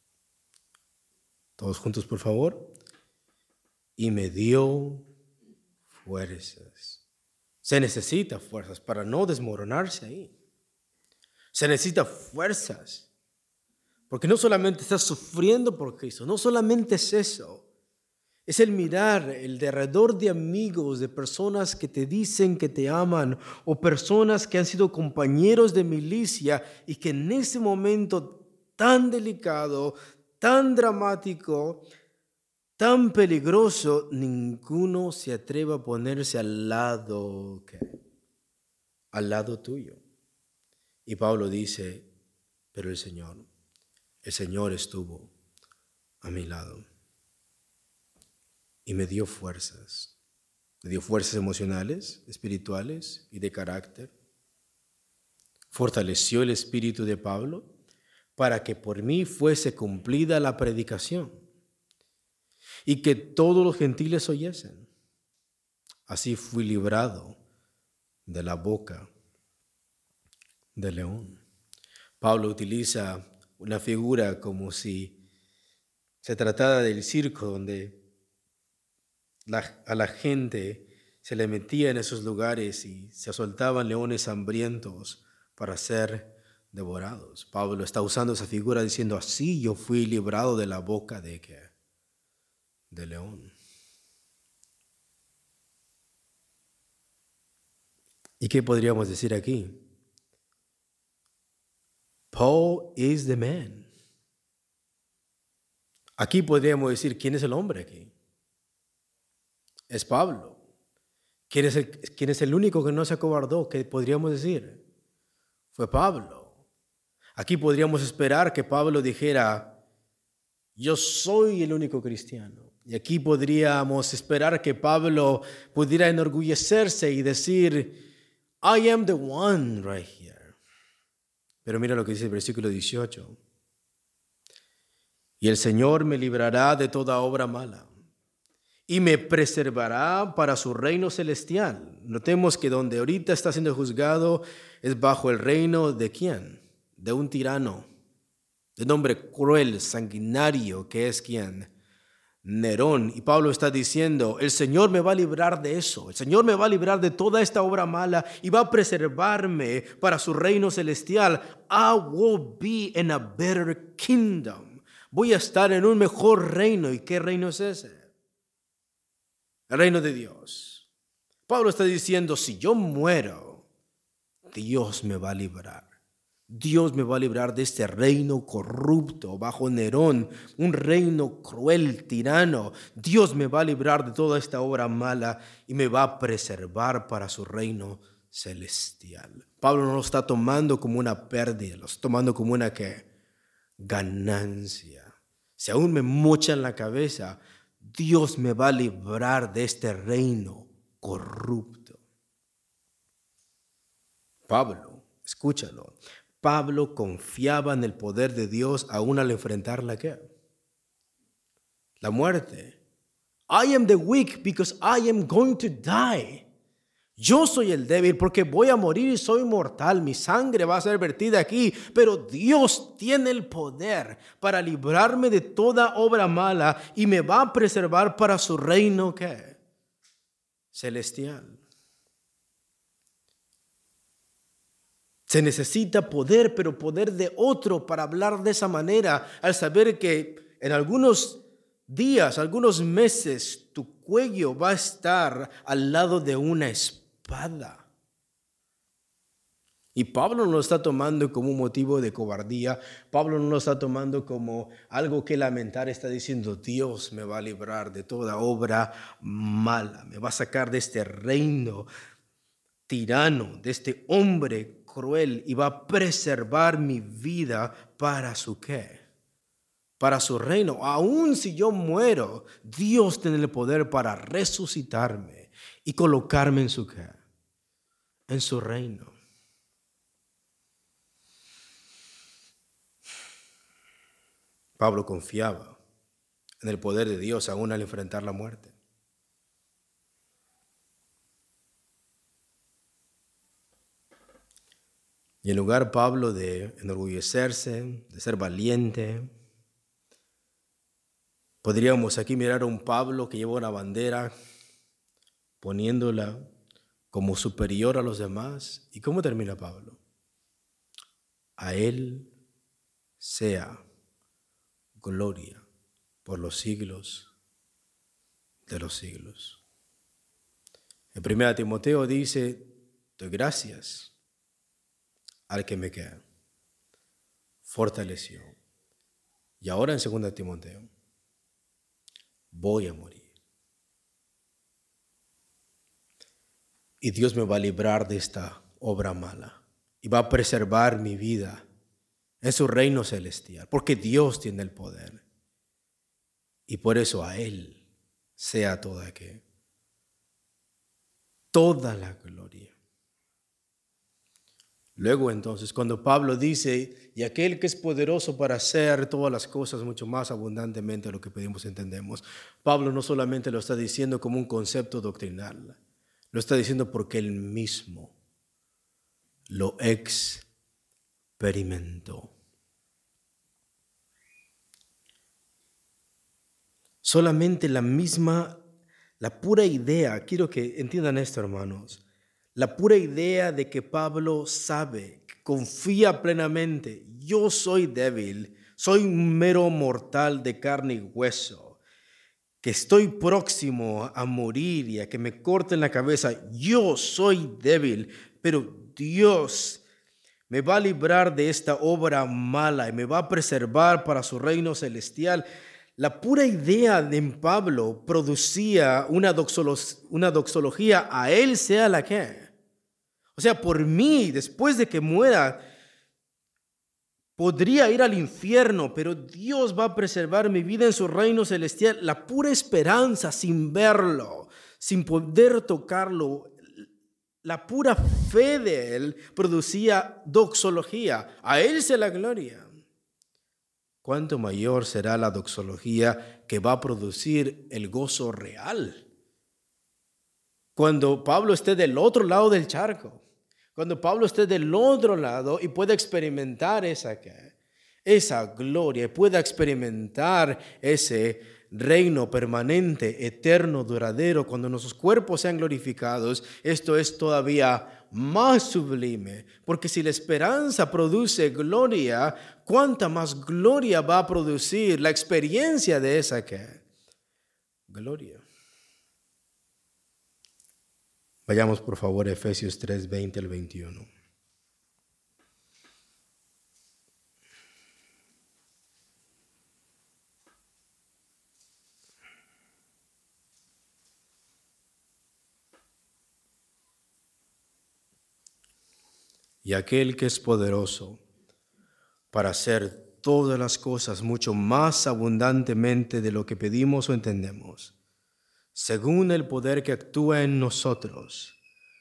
Todos juntos, por favor. Y me dio fuerzas. Se necesita fuerzas para no desmoronarse ahí. Se necesita fuerzas. Porque no solamente estás sufriendo por Cristo, no solamente es eso. Es el mirar el derredor de amigos, de personas que te dicen que te aman o personas que han sido compañeros de milicia y que en ese momento tan delicado, tan dramático, tan peligroso, ninguno se atreve a ponerse al lado tuyo. Y Pablo dice, pero el Señor estuvo a mi lado. Y me dio fuerzas. Me dio fuerzas emocionales, espirituales y de carácter. Fortaleció el espíritu de Pablo para que por mí fuese cumplida la predicación y que todos los gentiles oyesen. Así fui librado de la boca del león. Pablo utiliza una figura como si se tratara del circo donde a la gente se le metía en esos lugares y se soltaban leones hambrientos para ser devorados. Pablo está usando esa figura diciendo, así yo fui librado de la boca de ¿qué? De león. ¿Y qué podríamos decir aquí? Paul is the man. Aquí podríamos decir, ¿quién es el hombre aquí? Es Pablo. ¿Quién es el único que no se acobardó? ¿Qué podríamos decir? Fue Pablo. Aquí podríamos esperar que Pablo dijera, yo soy el único cristiano. Y aquí podríamos esperar que Pablo pudiera enorgullecerse y decir, I am the one right here. Pero mira lo que dice el versículo 18. Y el Señor me librará de toda obra mala y me preservará para su reino celestial. Notemos que donde ahorita está siendo juzgado es bajo el reino de ¿quién? De un tirano, de nombre cruel, sanguinario, que es ¿quién? Nerón. Y Pablo está diciendo, el Señor me va a librar de eso. El Señor me va a librar de toda esta obra mala y va a preservarme para su reino celestial. I will be in a better kingdom. Voy a estar en un mejor reino. ¿Y qué reino es ese? El reino de Dios. Pablo está diciendo, si yo muero, Dios me va a librar. Dios me va a librar de este reino corrupto bajo Nerón, un reino cruel, tirano. Dios me va a librar de toda esta obra mala y me va a preservar para su reino celestial. Pablo no lo está tomando como una pérdida, lo está tomando como una ¿qué? Ganancia. Si aún me mochan la cabeza, Dios me va a librar de este reino corrupto. Pablo, escúchalo. Pablo confiaba en el poder de Dios aún al enfrentar la muerte. I am the weak because I am going to die. Yo soy el débil porque voy a morir y soy mortal. Mi sangre va a ser vertida aquí. Pero Dios tiene el poder para librarme de toda obra mala y me va a preservar para su reino ¿qué? Celestial. Se necesita poder, pero poder de otro para hablar de esa manera, al saber que en algunos días, algunos meses, tu cuello va a estar al lado de una espada. Y Pablo no lo está tomando como un motivo de cobardía. Pablo no lo está tomando como algo que lamentar. Está diciendo, Dios me va a librar de toda obra mala. Me va a sacar de este reino tirano, de este hombre cruel, y va a preservar mi vida para su ¿qué? Para su reino. Aun si yo muero, Dios tiene el poder para resucitarme y colocarme en su ¿qué? En su reino. Pablo confiaba en el poder de Dios aún al enfrentar la muerte. Y en lugar, Pablo, de enorgullecerse, de ser valiente, podríamos aquí mirar a un Pablo que lleva una bandera poniéndola como superior a los demás. ¿Y cómo termina Pablo? A él sea gloria por los siglos de los siglos. En 1 Timoteo dice, doy gracias al que me queda, fortaleció. Y ahora en 2 Timoteo, voy a morir. Y Dios me va a librar de esta obra mala y va a preservar mi vida en su reino celestial, porque Dios tiene el poder. Y por eso a Él sea toda la gloria. Luego entonces, cuando Pablo dice, y aquel que es poderoso para hacer todas las cosas mucho más abundantemente de lo que pedimos entendemos, Pablo no solamente lo está diciendo como un concepto doctrinal, lo está diciendo porque él mismo lo experimentó. Solamente la pura idea, quiero que entiendan esto, hermanos, la pura idea de que Pablo sabe confía plenamente, yo soy débil, soy un mero mortal de carne y hueso, que estoy próximo a morir y a que me corten la cabeza. Yo soy débil, pero Dios me va a librar de esta obra mala y me va a preservar para su reino celestial. La pura idea de Pablo producía una doxología, a él sea la que. O sea, por mí, después de que muera, podría ir al infierno, pero Dios va a preservar mi vida en su reino celestial. La pura esperanza sin verlo, sin poder tocarlo, la pura fe de él producía doxología. A él sea la gloria. ¿Cuánto mayor será la doxología que va a producir el gozo real? Cuando Pablo esté del otro lado del charco, cuando Pablo esté del otro lado y pueda experimentar esa gloria, pueda experimentar ese reino permanente, eterno, duradero, cuando nuestros cuerpos sean glorificados, esto es todavía más sublime, porque si la esperanza produce gloria, ¿cuánta más gloria va a producir la experiencia de esa gloria? Vayamos por favor a Efesios 3, 20 al 21. Y aquel que es poderoso para hacer todas las cosas mucho más abundantemente de lo que pedimos o entendemos, según el poder que actúa en nosotros,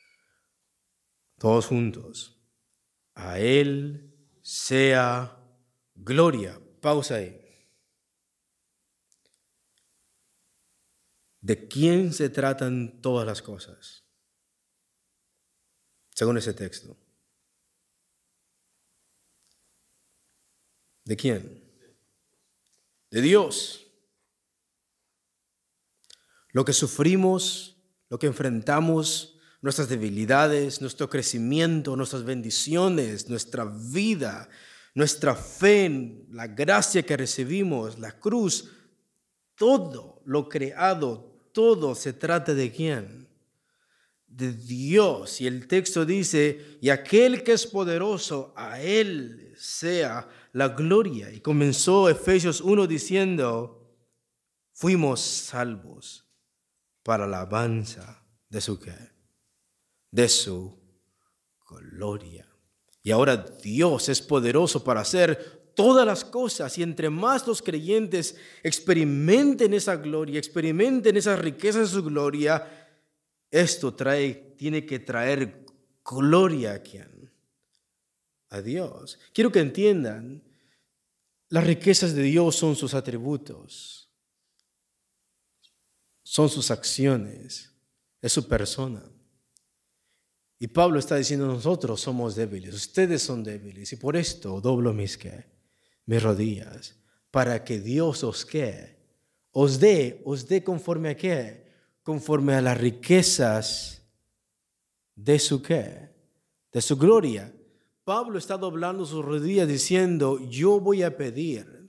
todos juntos, a Él sea gloria. Pausa ahí. ¿De quién se tratan todas las cosas? Según ese texto. ¿De quién? De Dios. Lo que sufrimos, lo que enfrentamos, nuestras debilidades, nuestro crecimiento, nuestras bendiciones, nuestra vida, nuestra fe, la gracia que recibimos, la cruz, todo lo creado, todo se trata de quién? De Dios. Y el texto dice, y aquel que es poderoso, a Él sea la gloria. Y comenzó Efesios 1 diciendo, fuimos salvos para la alabanza de su ¿qué? De su gloria. Y ahora Dios es poderoso para hacer todas las cosas, y entre más los creyentes experimenten esa gloria, experimenten esas riquezas de su gloria, esto tiene que traer gloria a ¿quién? A Dios. Quiero que entiendan, las riquezas de Dios son sus atributos, son sus acciones, es su persona. Y Pablo está diciendo, nosotros somos débiles, ustedes son débiles, y por esto doblo mis rodillas, para que Dios os dé conforme a qué, conforme a las riquezas de su de su gloria. Pablo está doblando sus rodillas diciendo, yo voy a pedir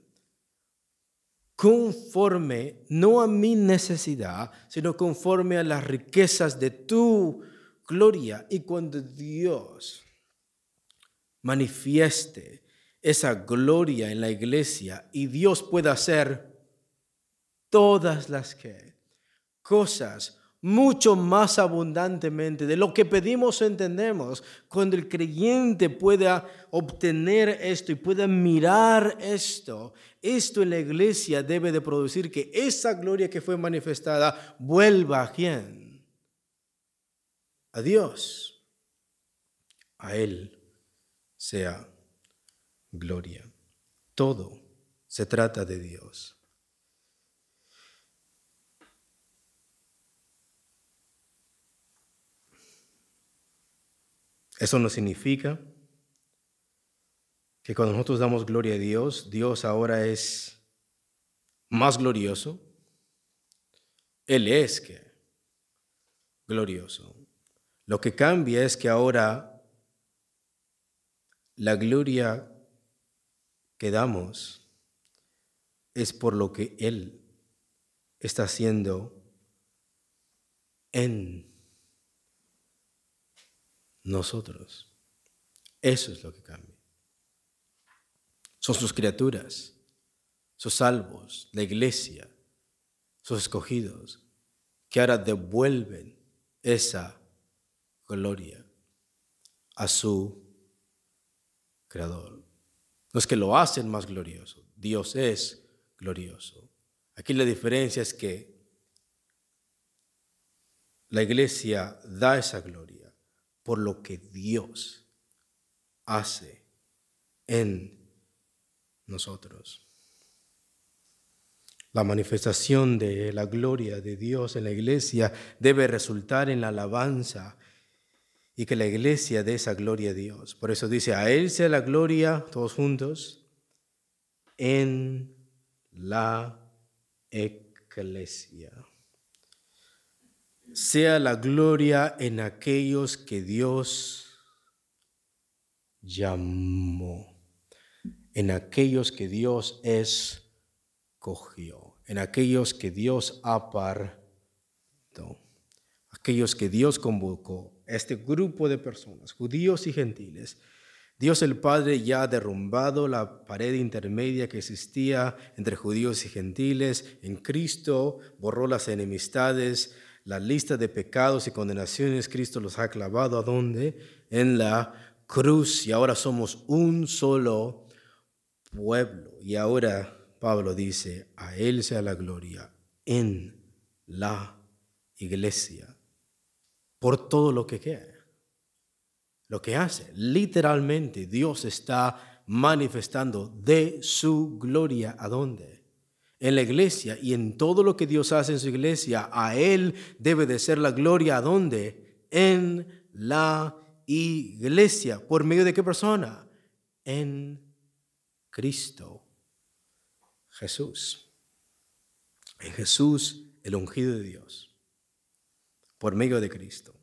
conforme, no a mi necesidad, sino conforme a las riquezas de tu gloria. Y cuando Dios manifieste esa gloria en la iglesia y Dios pueda hacer todas las cosas mucho más abundantemente de lo que pedimos o entendemos, cuando el creyente pueda obtener esto y pueda mirar esto en la iglesia debe de producir que esa gloria que fue manifestada vuelva a ¿quién? A Dios. A Él sea gloria. Todo se trata de Dios. Eso no significa que cuando nosotros damos gloria a Dios, Dios ahora es más glorioso. Él es glorioso. Lo que cambia es que ahora la gloria que damos es por lo que Él está haciendo en nosotros. Eso es lo que cambia. Son sus criaturas, sus salvos, la iglesia, sus escogidos, que ahora devuelven esa gloria a su Creador. No es que lo hacen más glorioso, Dios es glorioso. Aquí la diferencia es que la iglesia da esa gloria por lo que Dios hace en nosotros. La manifestación de la gloria de Dios en la iglesia debe resultar en la alabanza y que la iglesia dé esa gloria a Dios. Por eso dice, a Él sea la gloria, todos juntos, en la iglesia. Sea la gloria en aquellos que Dios llamó, en aquellos que Dios escogió, en aquellos que Dios apartó, aquellos que Dios convocó, este grupo de personas, judíos y gentiles. Dios el Padre ya ha derrumbado la pared intermedia que existía entre judíos y gentiles. En Cristo borró las enemistades, la lista de pecados y condenaciones. Cristo los ha clavado ¿a dónde? En la cruz. Y ahora somos un solo pueblo. Y ahora Pablo dice, a Él sea la gloria en la iglesia por todo lo que queda. Lo que hace, literalmente Dios está manifestando de su gloria. ¿A dónde? En la iglesia, y en todo lo que Dios hace en su iglesia, a Él debe de ser la gloria. ¿A dónde? En la iglesia. ¿Por medio de qué persona? En Cristo Jesús. En Jesús, el ungido de Dios. Por medio de Cristo.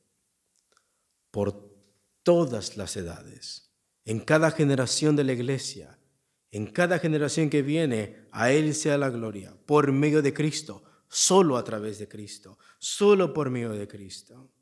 Por todas las edades, en cada generación de la iglesia, en cada generación que viene, a Él sea la gloria, por medio de Cristo, solo a través de Cristo, solo por medio de Cristo.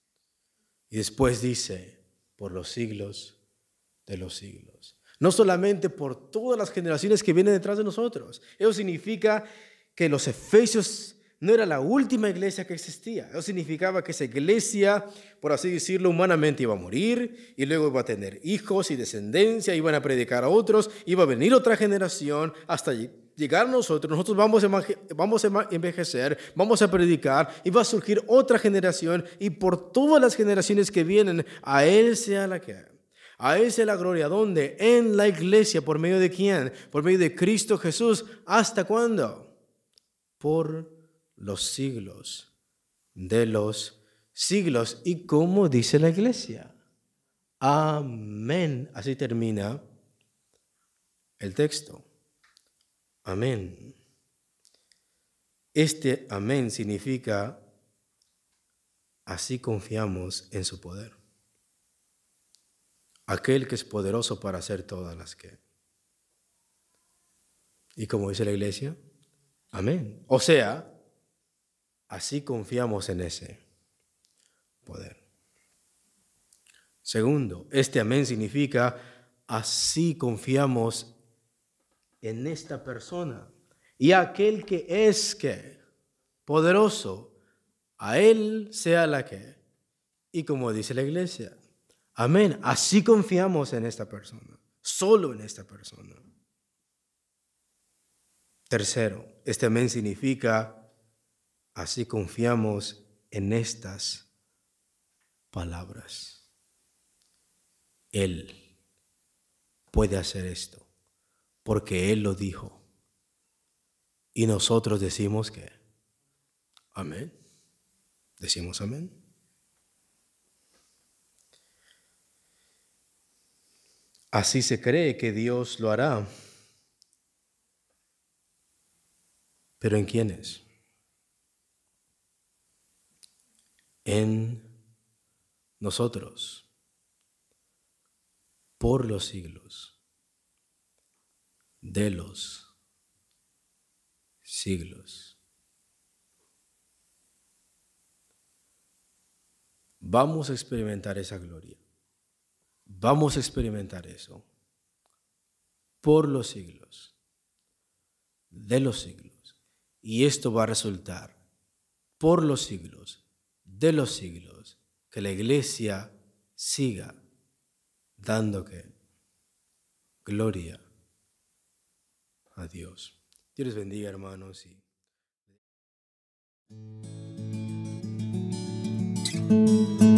Y después dice, por los siglos de los siglos. No solamente por todas las generaciones que vienen detrás de nosotros. Eso significa que los efesios no era la última iglesia que existía. Eso significaba que esa iglesia, por así decirlo, humanamente iba a morir y luego iba a tener hijos y descendencia, iban a predicar a otros, iba a venir otra generación hasta llegar a nosotros. Nosotros vamos a envejecer, vamos a predicar y va a surgir otra generación, y por todas las generaciones que vienen, a Él sea la que... A Él sea la gloria. ¿Dónde? En la iglesia. ¿Por medio de quién? Por medio de Cristo Jesús. ¿Hasta cuándo? Por los siglos de los siglos. ¿Y cómo dice la iglesia? Amén. Así termina el texto. Amén. Este amén significa así confiamos en su poder. Aquel que es poderoso para hacer todas las que. ¿Y cómo dice la iglesia? Amén. O sea, así confiamos en ese poder. Segundo, este amén significa así confiamos en esta persona. Y aquel que es que poderoso, a Él sea la que. Y como dice la iglesia, amén, así confiamos en esta persona, solo en esta persona. Tercero, este amén significa así confiamos en estas palabras. Él puede hacer esto porque Él lo dijo. Y nosotros decimos que amén. Decimos amén. Así se cree que Dios lo hará. ¿Pero en quiénes? En nosotros. por los siglos de los siglos. Vamos a experimentar esa gloria. Vamos a experimentar eso por los siglos de los siglos. Y esto va a resultar por los siglos de los siglos que la iglesia siga dando que gloria a Dios. Dios les bendiga, hermanos. Y